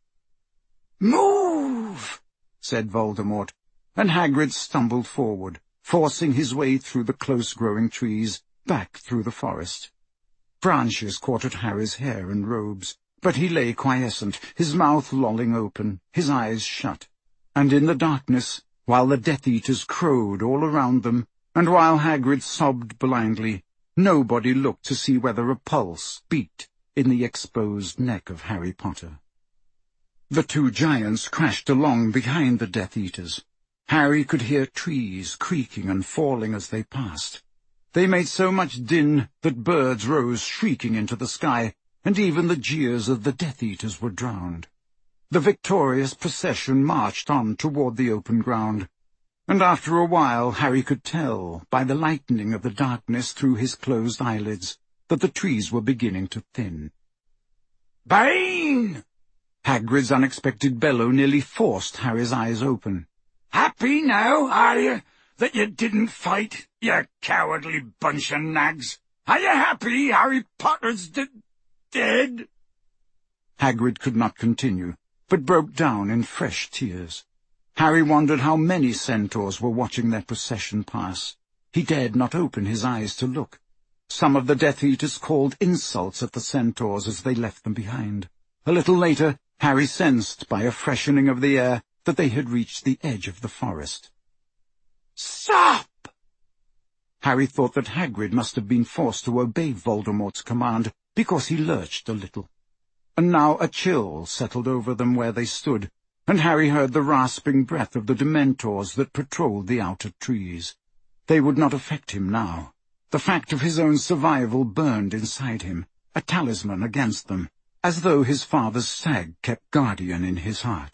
"Move!" said Voldemort, and Hagrid stumbled forward, forcing his way through the close-growing trees, back through the forest. Branches caught at Harry's hair and robes, but he lay quiescent, his mouth lolling open, his eyes shut, and in the darkness, while the Death Eaters crowed all around them, and while Hagrid sobbed blindly, nobody looked to see whether a pulse beat in the exposed neck of Harry Potter. The two giants crashed along behind the Death Eaters. Harry could hear trees creaking and falling as they passed. They made so much din that birds rose shrieking into the sky, and even the jeers of the Death Eaters were drowned. The victorious procession marched on toward the open ground, and after a while Harry could tell, by the lightening of the darkness through his closed eyelids, that the trees were beginning to thin. "Bane!" Hagrid's unexpected bellow nearly forced Harry's eyes open. "Happy now, are you, that you didn't fight, you cowardly bunch of nags? Are you happy Harry Potter's dead?" Hagrid could not continue, but broke down in fresh tears. Harry wondered how many centaurs were watching their procession pass. He dared not open his eyes to look. Some of the Death Eaters called insults at the centaurs as they left them behind. A little later, Harry sensed by a freshening of the air that they had reached the edge of the forest. "Stop!" Harry thought that Hagrid must have been forced to obey Voldemort's command, because he lurched a little. And now a chill settled over them where they stood, and Harry heard the rasping breath of the Dementors that patrolled the outer trees. They would not affect him now. The fact of his own survival burned inside him, a talisman against them, as though his father's stag kept guardian in his heart.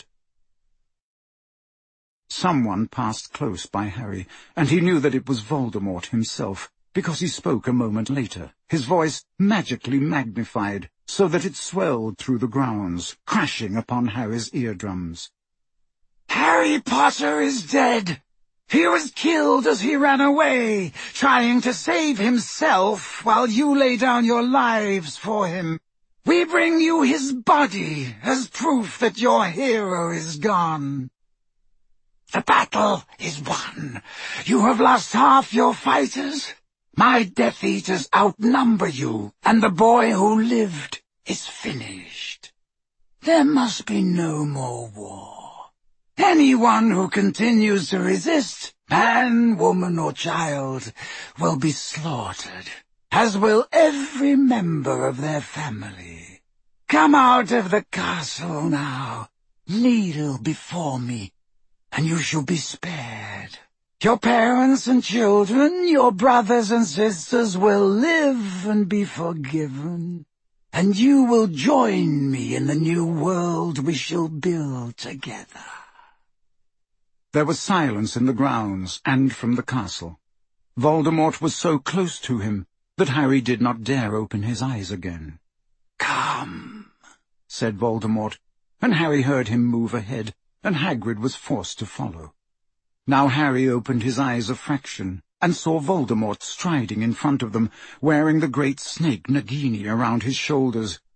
Someone passed close by Harry, and he knew that it was Voldemort himself, because he spoke a moment later, his voice magically magnified, so that it swelled through the grounds, crashing upon Harry's eardrums. "Harry Potter is dead! He was killed as he ran away, trying to save himself while you lay down your lives for him. We bring you his body as proof that your hero is gone. The battle is won. You have lost half your fighters. My Death Eaters outnumber you, and the boy who lived is finished. There must be no more war. Anyone who continues to resist, man, woman, or child, will be slaughtered, as will every member of their family. Come out of the castle now, kneel before me, and you shall be spared. Your parents and children, your brothers and sisters will live and be forgiven, and you will join me in the new world we shall build together." There was silence in the grounds and from the castle. Voldemort was so close to him that Harry did not dare open his eyes again. "Come," said Voldemort, and Harry heard him move ahead, and Hagrid was forced to follow. Now Harry opened his eyes a fraction, and saw Voldemort striding in front of them, wearing the great snake Nagini around his shoulders,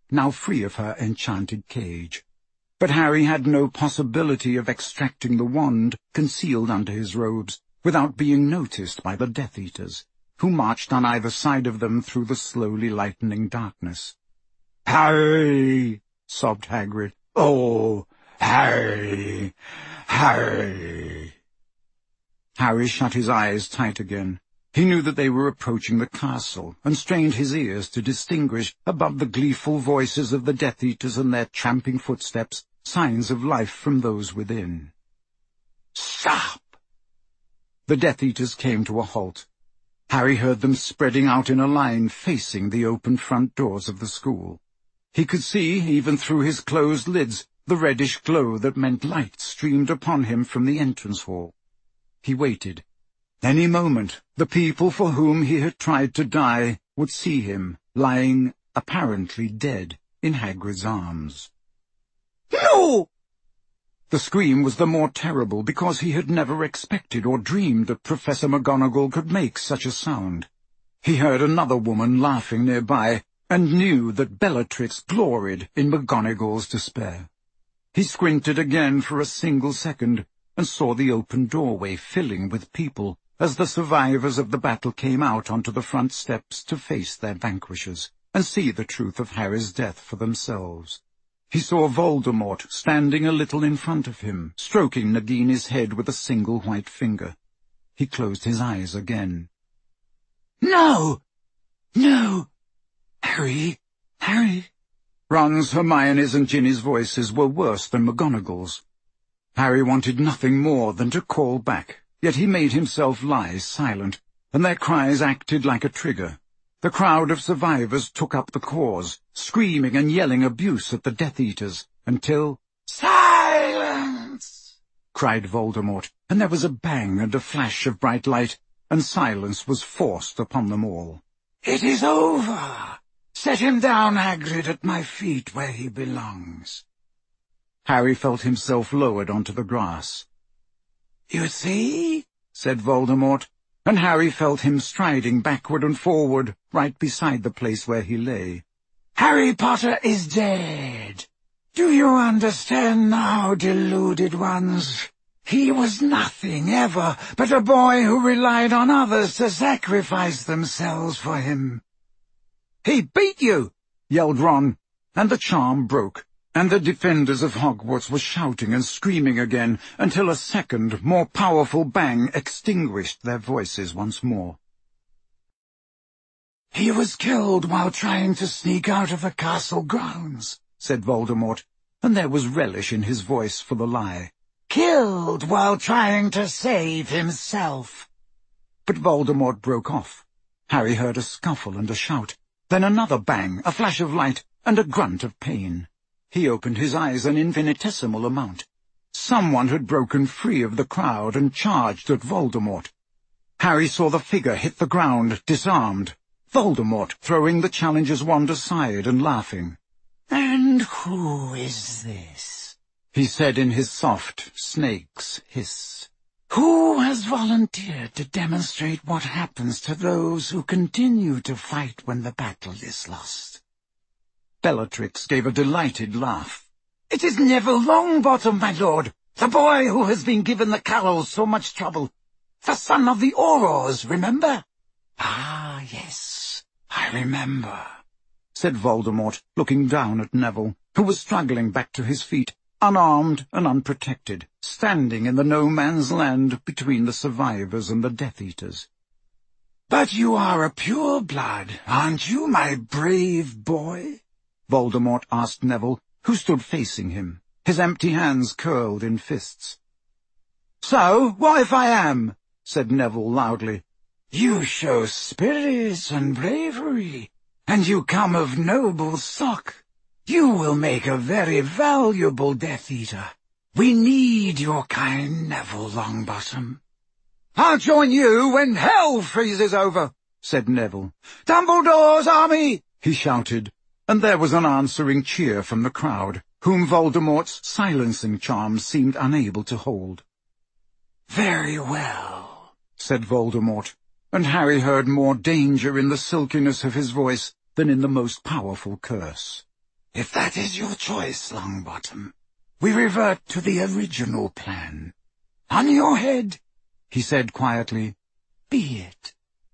now free of her enchanted cage. But Harry had no possibility of extracting the wand concealed under his robes without being noticed by the Death Eaters, who marched on either side of them through the slowly lightening darkness. "Harry!" sobbed Hagrid. "Oh, Harry! Harry!" Harry shut his eyes tight again. He knew that they were approaching the castle, and strained his ears to distinguish, above the gleeful voices of the Death Eaters and their tramping footsteps, signs of life from those within. "Stop!" The Death Eaters came to a halt. Harry heard them spreading out in a line facing the open front doors of the school. He could see, even through his closed lids, the reddish glow that meant light streamed upon him from the entrance hall. He waited. Any moment, the people for whom he had tried to die would see him, lying, apparently dead, in Hagrid's arms. "No!" The scream was the more terrible because he had never expected or dreamed that Professor McGonagall could make such a sound. He heard another woman laughing nearby, and knew that Bellatrix gloried in McGonagall's despair. He squinted again for a single second, and saw the open doorway filling with people, as the survivors of the battle came out onto the front steps to face their vanquishers, and see the truth of Harry's death for themselves. He saw Voldemort standing a little in front of him, stroking Nagini's head with a single white finger. He closed his eyes again. "No! No! Harry! Harry!" Ron's, Hermione's, and Ginny's voices were worse than McGonagall's. Harry wanted nothing more than to call back, yet he made himself lie silent, and their cries acted like a trigger. The crowd of survivors took up the cause, screaming and yelling abuse at the Death Eaters, until— "Silence!" cried Voldemort, and there was a bang and a flash of bright light, and silence was forced upon them all. "It is over! Set him down, Hagrid, at my feet where he belongs." Harry felt himself lowered onto the grass. "You see?" said Voldemort, and Harry felt him striding backward and forward right beside the place where he lay. "Harry Potter is dead. Do you understand now, deluded ones? He was nothing ever but a boy who relied on others to sacrifice themselves for him." "He beat you!" yelled Ron, and the charm broke, and the defenders of Hogwarts were shouting and screaming again until a second, more powerful bang extinguished their voices once more. "He was killed while trying to sneak out of the castle grounds," said Voldemort, and there was relish in his voice for the lie. "Killed while trying to save himself." But Voldemort broke off. Harry heard a scuffle and a shout, then another bang, a flash of light, and a grunt of pain. He opened his eyes an infinitesimal amount. Someone had broken free of the crowd and charged at Voldemort. Harry saw the figure hit the ground, disarmed, Voldemort throwing the challenger's wand aside and laughing. "And who is this?" he said in his soft, snake's hiss. "Who has volunteered to demonstrate what happens to those who continue to fight when the battle is lost?" Bellatrix gave a delighted laugh. "It is Neville Longbottom, my lord, the boy who has been given the Carrows so much trouble. The son of the Aurors, remember?" "Ah, yes, I remember," said Voldemort, looking down at Neville, who was struggling back to his feet, unarmed and unprotected, standing in the no-man's land between the survivors and the Death Eaters. "But you are a pure-blood, aren't you, my brave boy?" Voldemort asked Neville, who stood facing him, his empty hands curled in fists. "So, what if I am?" said Neville loudly. "You show spirit and bravery, and you come of noble stock. You will make a very valuable Death Eater. We need your kind, Neville Longbottom." "I'll join you when hell freezes over," said Neville. "Dumbledore's army!" he shouted, and there was an answering cheer from the crowd, whom Voldemort's silencing charms seemed unable to hold. "Very well," said Voldemort, and Harry heard more danger in the silkiness of his voice than in the most powerful curse. If that is your choice, Longbottom, we revert to the original plan. On your head, he said quietly, be it.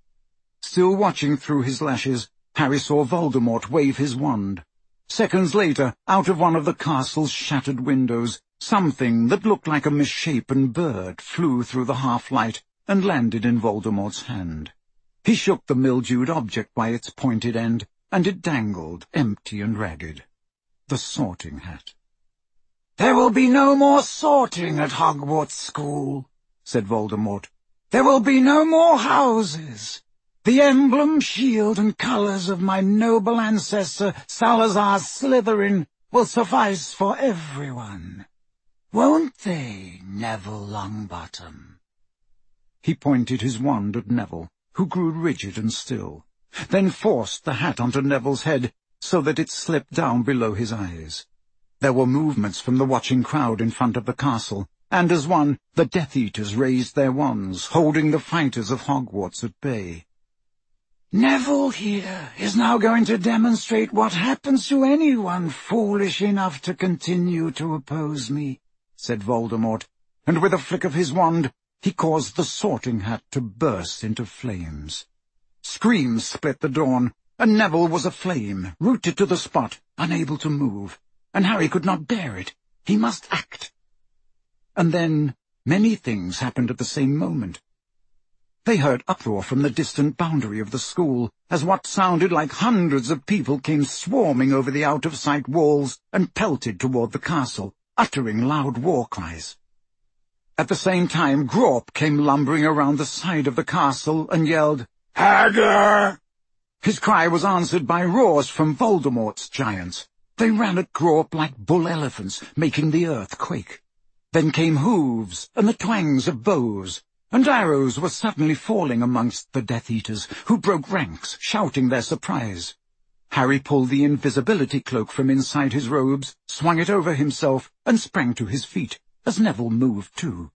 Still watching through his lashes, Harry saw Voldemort wave his wand. Seconds later, out of one of the castle's shattered windows, something that looked like a misshapen bird flew through the half-light and landed in Voldemort's hand. He shook the mildewed object by its pointed end, and it dangled, empty and ragged. The sorting hat. There will be no more sorting at Hogwarts School, said Voldemort. There will be no more houses. The emblem, shield, and colours of my noble ancestor Salazar Slytherin will suffice for everyone. Won't they, Neville Longbottom? He pointed his wand at Neville, who grew rigid and still, then forced the hat onto Neville's head so that it slipped down below his eyes. There were movements from the watching crowd in front of the castle, and as one, the Death Eaters raised their wands, holding the fighters of Hogwarts at bay. Neville here is now going to demonstrate what happens to anyone foolish enough to continue to oppose me, said Voldemort, and with a flick of his wand, he caused the sorting hat to burst into flames. Screams split the dawn, and Neville was aflame, rooted to the spot, unable to move, and Harry could not bear it. He must act. And then many things happened at the same moment. They heard uproar from the distant boundary of the school, as what sounded like hundreds of people came swarming over the out-of-sight walls and pelted toward the castle, uttering loud war cries. At the same time, Grawp came lumbering around the side of the castle and yelled, "Haggar!" His cry was answered by roars from Voldemort's giants. They ran at Grawp like bull elephants, making the earth quake. Then came hooves and the twangs of bows, and arrows were suddenly falling amongst the Death Eaters, who broke ranks, shouting their surprise. Harry pulled the invisibility cloak from inside his robes, swung it over himself, and sprang to his feet, as Neville moved too.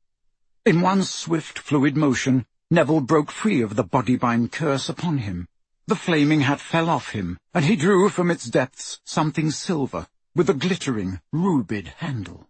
In one swift, fluid motion, Neville broke free of the body-bind curse upon him. The flaming hat fell off him, and he drew from its depths something silver, with a glittering, rubid handle.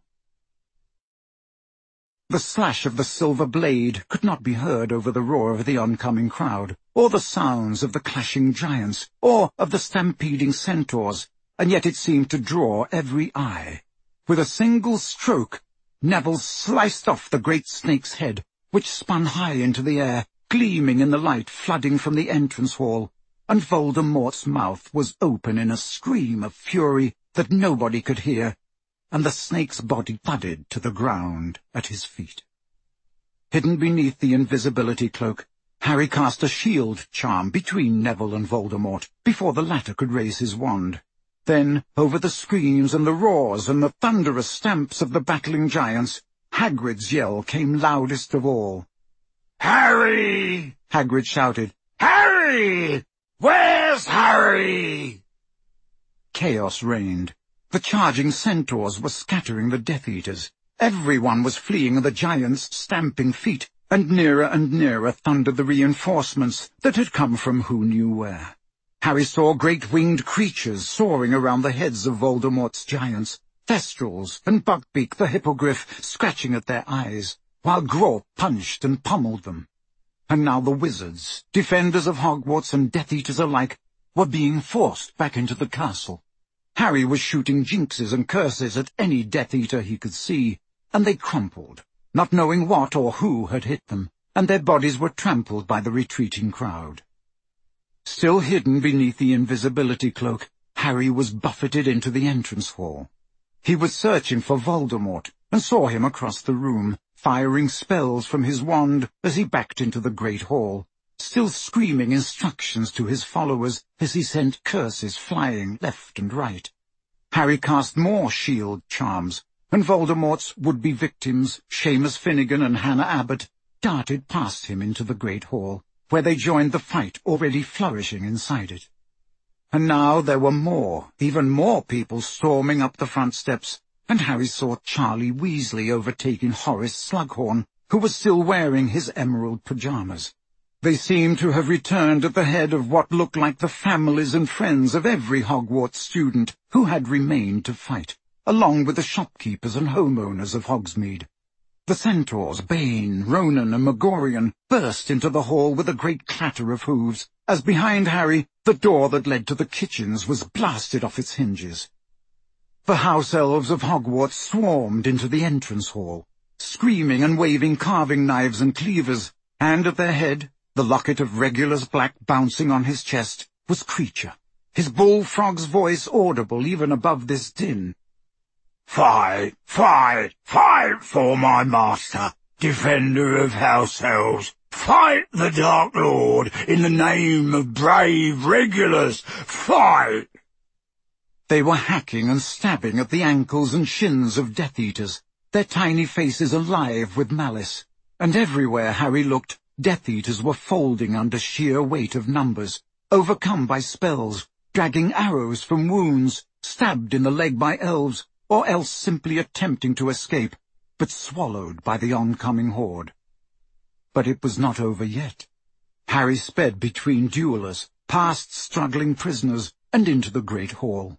The slash of the silver blade could not be heard over the roar of the oncoming crowd, or the sounds of the clashing giants, or of the stampeding centaurs, and yet it seemed to draw every eye. With a single stroke, Neville sliced off the great snake's head, which spun high into the air, gleaming in the light flooding from the entrance hall, and Voldemort's mouth was open in a scream of fury that nobody could hear, and the snake's body thudded to the ground at his feet. Hidden beneath the invisibility cloak, Harry cast a shield charm between Neville and Voldemort before the latter could raise his wand. Then, over the screams and the roars and the thunderous stamps of the battling giants, Hagrid's yell came loudest of all. "Harry!" Hagrid shouted. "Harry! Where's Harry?" Chaos reigned. The charging centaurs were scattering the Death Eaters. Everyone was fleeing the giants' stamping feet, and nearer thundered the reinforcements that had come from who knew where. Harry saw great winged creatures soaring around the heads of Voldemort's giants, Thestrals and Buckbeak the Hippogriff scratching at their eyes, while Grawp punched and pummeled them. And now the wizards, defenders of Hogwarts and Death Eaters alike, were being forced back into the castle. Harry was shooting jinxes and curses at any Death Eater he could see, and they crumpled, not knowing what or who had hit them, and their bodies were trampled by the retreating crowd. Still hidden beneath the invisibility cloak, Harry was buffeted into the entrance hall. He was searching for Voldemort, and saw him across the room, firing spells from his wand as he backed into the great hall, still screaming instructions to his followers as he sent curses flying left and right. Harry cast more shield charms, and Voldemort's would-be victims, Seamus Finnegan and Hannah Abbott, darted past him into the great hall, where they joined the fight already flourishing inside it. And now there were more, even more people storming up the front steps, and Harry saw Charlie Weasley overtaking Horace Slughorn, who was still wearing his emerald pyjamas. They seemed to have returned at the head of what looked like the families and friends of every Hogwarts student who had remained to fight, along with the shopkeepers and homeowners of Hogsmeade. The centaurs, Bane, Ronan, and Megorian, burst into the hall with a great clatter of hooves, as behind Harry the door that led to the kitchens was blasted off its hinges. The house elves of Hogwarts swarmed into the entrance hall, screaming and waving carving knives and cleavers, and at their head, the locket of Regulus Black bouncing on his chest, was Kreacher, his bullfrog's voice audible even above this din. Fight, fight, fight for my master, defender of house elves. Fight the Dark Lord in the name of brave Regulus. Fight! They were hacking and stabbing at the ankles and shins of Death Eaters, their tiny faces alive with malice, and everywhere Harry looked, Death Eaters were folding under sheer weight of numbers, overcome by spells, dragging arrows from wounds, stabbed in the leg by elves, or else simply attempting to escape, but swallowed by the oncoming horde. But it was not over yet. Harry sped between duellers, past struggling prisoners, and into the great hall.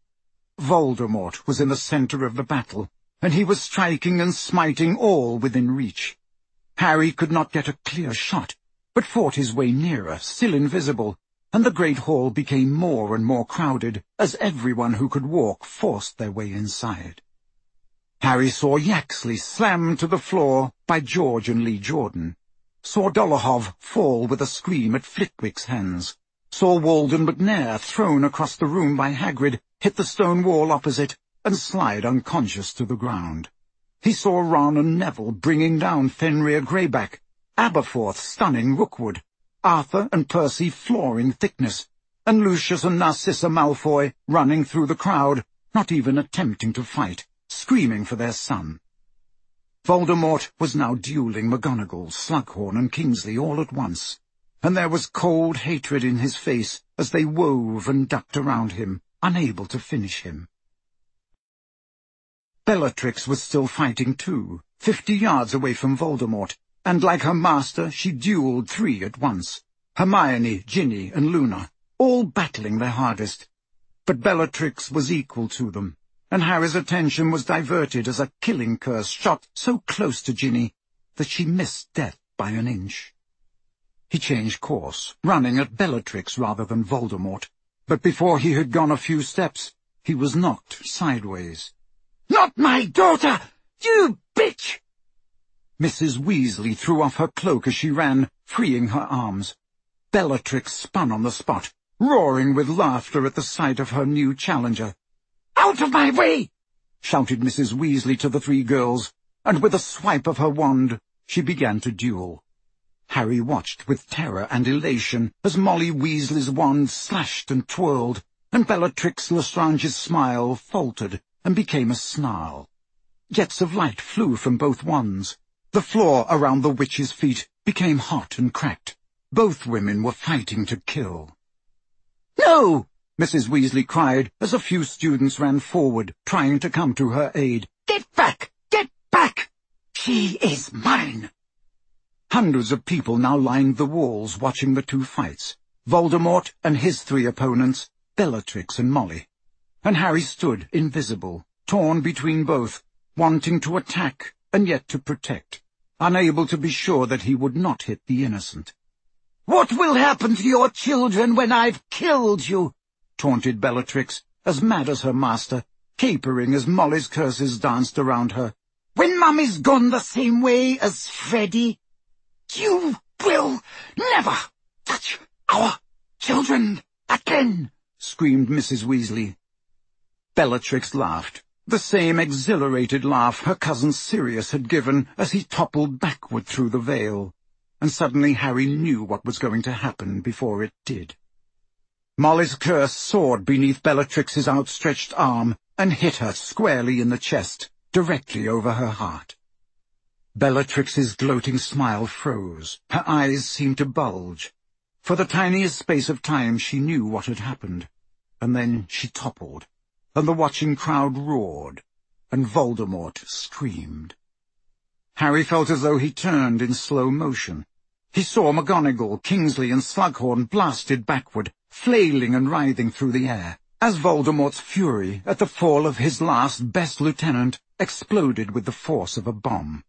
Voldemort was in the centre of the battle, and he was striking and smiting all within reach. Harry could not get a clear shot, but fought his way nearer, still invisible, and the great hall became more and more crowded as everyone who could walk forced their way inside. Harry saw Yaxley slammed to the floor by George and Lee Jordan, saw Dolohov fall with a scream at Flitwick's hands, saw Walden McNair thrown across the room by Hagrid, hit the stone wall opposite, and slide unconscious to the ground. He saw Ron and Neville bringing down Fenrir Greyback, Aberforth stunning Rookwood, Arthur and Percy flooring Thickness, and Lucius and Narcissa Malfoy running through the crowd, not even attempting to fight, screaming for their son. Voldemort was now duelling McGonagall, Slughorn, and Kingsley all at once, and there was cold hatred in his face as they wove and ducked around him, unable to finish him. Bellatrix was still fighting too, 50 yards away from Voldemort, and like her master she duelled 3 at once, Hermione, Ginny, and Luna, all battling their hardest. But Bellatrix was equal to them, and Harry's attention was diverted as a killing curse shot so close to Ginny that she missed death by an inch. He changed course, running at Bellatrix rather than Voldemort, but before he had gone a few steps, he was knocked sideways. "Not my daughter, you bitch!" Mrs. Weasley threw off her cloak as she ran, freeing her arms. Bellatrix spun on the spot, roaring with laughter at the sight of her new challenger. "Out of my way!" shouted Mrs. Weasley to the 3 girls, and with a swipe of her wand, she began to duel. Harry watched with terror and elation as Molly Weasley's wand slashed and twirled, and Bellatrix Lestrange's smile faltered and became a snarl. Jets of light flew from both wands. The floor around the witch's feet became hot and cracked. Both women were fighting to kill. "No!" Mrs. Weasley cried as a few students ran forward, trying to come to her aid. "Get back! Get back! She is mine!" Hundreds of people now lined the walls watching the 2 fights, Voldemort and his 3 opponents, Bellatrix and Molly. And Harry stood invisible, torn between both, wanting to attack and yet to protect, unable to be sure that he would not hit the innocent. "What will happen to your children when I've killed you?" taunted Bellatrix, as mad as her master, capering as Molly's curses danced around her. "When Mummy's gone the same way as Freddy, you will never touch our children again!" screamed Mrs. Weasley. Bellatrix laughed, the same exhilarated laugh her cousin Sirius had given as he toppled backward through the veil, and suddenly Harry knew what was going to happen before it did. Molly's curse soared beneath Bellatrix's outstretched arm and hit her squarely in the chest, directly over her heart. Bellatrix's gloating smile froze, her eyes seemed to bulge. For the tiniest space of time she knew what had happened, and then she toppled, and the watching crowd roared, and Voldemort screamed. Harry felt as though he turned in slow motion. He saw McGonagall, Kingsley and Slughorn blasted backward, flailing and writhing through the air, as Voldemort's fury at the fall of his last best lieutenant exploded with the force of a bomb.